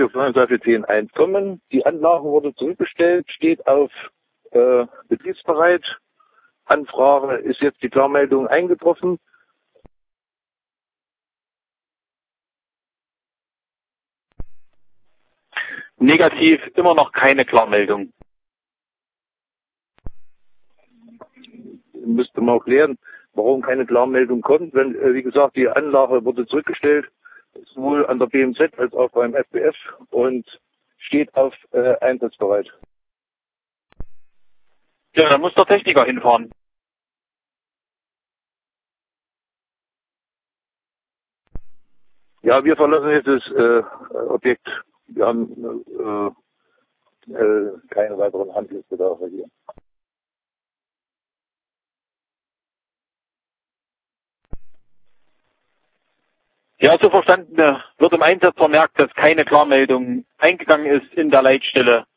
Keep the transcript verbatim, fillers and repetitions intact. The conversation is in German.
Seite zehn Punkt eins kommen. Die Anlage wurde zurückgestellt, steht auf äh, betriebsbereit. Anfrage ist jetzt die Klarmeldung eingetroffen. Negativ, immer noch keine Klarmeldung. Müsste man auch klären, warum keine Klarmeldung kommt, wenn, äh, wie gesagt, die Anlage wurde zurückgestellt, sowohl an der B M Z als auch beim F B F und steht auf äh, einsatzbereit. Ja, dann muss der Techniker hinfahren. Ja, wir verlassen jetzt das äh, Objekt. Wir haben äh, äh, keine weiteren Handlungsbedarfe hier. Ja, so verstanden äh, wird im Einsatz vermerkt, dass keine Klarmeldung eingegangen ist in der Leitstelle.